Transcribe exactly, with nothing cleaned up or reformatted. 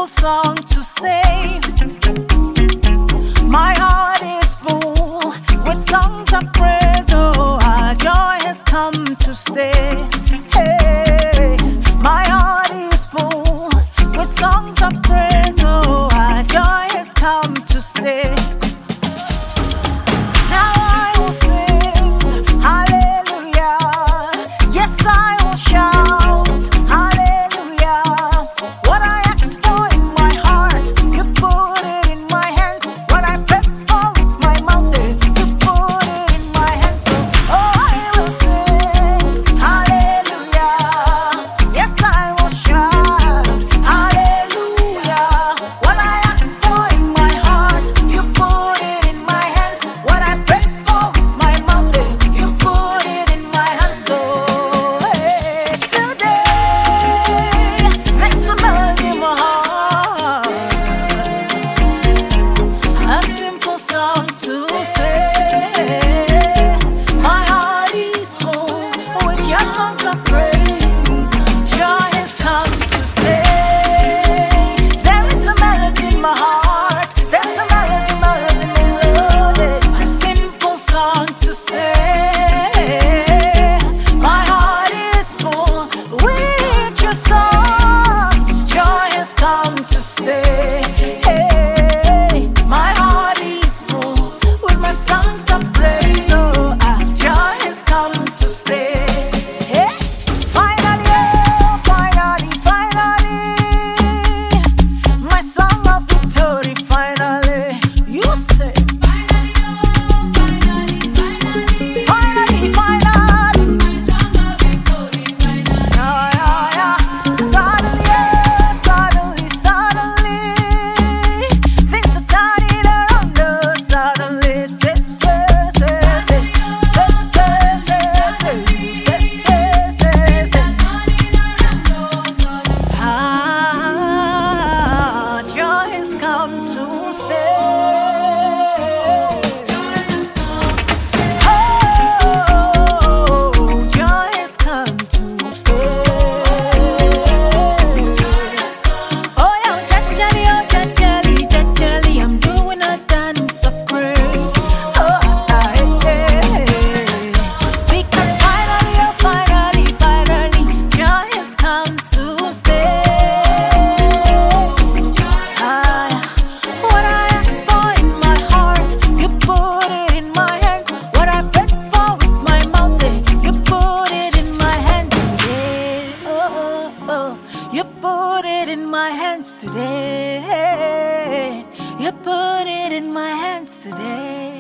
simple song to say. My heart is full with songs of praise. Oh, our joy has come to stay. Hey, my heart is full with songs of praise. Oh, our joy has come to stay. Now I will sing hallelujah. Yes, I will shout hallelujah. What I asked for in my heart, you put it in my hands. What I prayed for with my mouth, you put it in my hands. So, oh, I will sing hallelujah. Yes, I will shout hallelujah. What I asked for in my heart, you put it in my hands. What I prayed for with my mouth, you put it in my hands. So, hey, today, there's a melody in my heart, a simple song to say. My heart is full with your songs of praise. Joy has come to stay. There is a melody in my heart. There's a melody, melody, melody. A simple song to say. My heart is full with your songs. Joy has come to stay. Hey, my heart is full with my songs of praise. Oh, ah, joy has come to stay. Hey, finally, oh, finally, finally, my song of victory. Finally, you say. Finally, finally, yeah, yeah, yeah. Suddenly, yeah, suddenly, suddenly, things are turning around us. Suddenly, say, say, say, say, say, say, say, say, say, say, say. Ah, joy has come to stay. Oh, joy has come to stay. Oh, yeah, jajali, oh, jajali, jajali, I'm doing a dance of praise. Oh, ah, hey, hey, hey. Because finally, oh, finally, finally, joy has come to stay. Ah, what I asked for in my heart, you put it in my hands. What I prayed for with my mouth, you put it in my hands today. Oh, oh, oh, you put it in my hands today. You put it in my hands today.